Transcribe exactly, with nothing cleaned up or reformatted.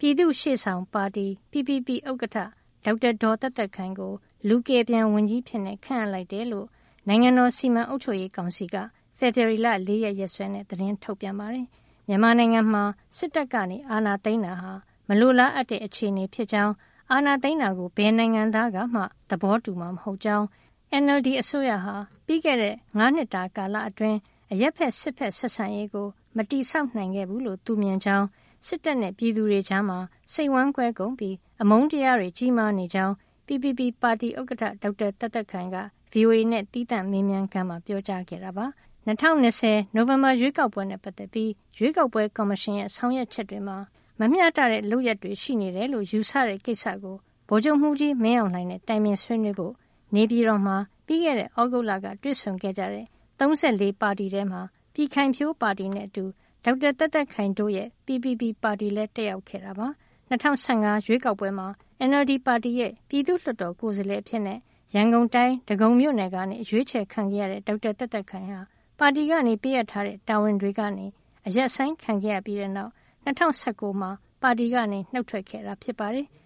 ပြည်သူ့ရှေ့ဆောင်ပါတီ P P P ဥက္ကဋ္ဌဒေါက်တာဒေါ်သက်သက်ခိုင်ကိုလူကယ်ပြန်ဝန်ကြီးဖြစ်ခန့်အပ်လိုက်တယ်လို့နိုင်ငံတော်စီမံအုပ်ချုပ်ရေးကောင်စီကဖေဖော်ဝါရီလလေးရက်ရက်စွဲနဲ့သတင်းထုတ်ပြန်ပါတယ်။မြန်မာနိုင်ငံမှာစစ်တပ်ကနေအာဏာသိမ်းတာဟာမလိုလားအပ်တဲ့အခြေအနေဖြစ်ကြောင်းအာဏာသိမ်းတာကိုဘယ်နိုင်ငံသားကမှသဘောတူမှာမဟုတ်ကြောင်း N L D အစိုးရဟာပြီးခဲ့တဲ့ငါးနှစ်တာကာလအတွင်းအရက်ဖက်စစ်ဖက်ဆက်ဆံရေးကိုမတိဆောက်နိုင်ခဲ့ဘူးလို့သူမြင်ကြောင်းစစ်တပ်နဲ့ပြည်သူတွေကြားမှာစိတ်ဝမ်းကွဲကုန်ပြီးအမုန်းတရားတွေကြီးမားနေကြောင်း P P P ပါတီဥက္ကဋ္ဌဒေါက်တာသက်သက်ခိုင်က V O A နဲ့တီးသန့်မေးမြန်းခန်းမှာပြောကြားခဲ့တာပါ။၂၀၂၀နိုဝင်ဘာရွေးကောက်ပွဲနဲ့ပတ်သက်ပြီးရွေးကောက်ပွဲကော်မရှင်ရဲ့ဆောင်ရွက်ချက်တွေမှာမမျှတတဲ့လုပ်ရပ်တွေရှိနေတယ်လို့ယူဆတဲ့ကိစ္စကိုဗိုလ်ချုပ်မှူးကြီးမင်းအောင်လှိုင်နဲ့တိုင်ပင်ဆွေးနွေးဖို့နေပြည်တော်မှာပြီးခဲ့တဲ့ဩဂုတ်လကတွေ့ဆုံခဲ့ကြတဲ့၃၄ပါတီထဲမှာပြည်ခိုင်ဖြိုးပါတီနဲ့အတူဒေါက်တာသက်သက်ခိုင်တို့ရဲ့ P P P ပါတီလည်းတက်ရောက်ခဲ့တာပါ။၂၀၁၅ရွေးကောက်ပွဲမှာ N L D ပါတီရဲ့ပြည်သူ့လွှတ်တော်ကိုယ်စားလှယ်အဖြစ်နဲ့ရန်ကုန်တိုင်းဒဂုံမြို့နယ်ကနေရွေးချယ်ခံခဲ့ရတဲ့ဒေါက်တာသက်သက်ခိုင်ဟာပါတီကနေပေးအပ်ထားတဲ့တာဝန်တွေကနေအရက်ဆိုင်ခံခဲ့ရပြီးတဲ့နောက်၂၀၁၉မှာပါတီကနေနှုတ်ထွက်ခဲ့တာဖြစ်ပါတယ်။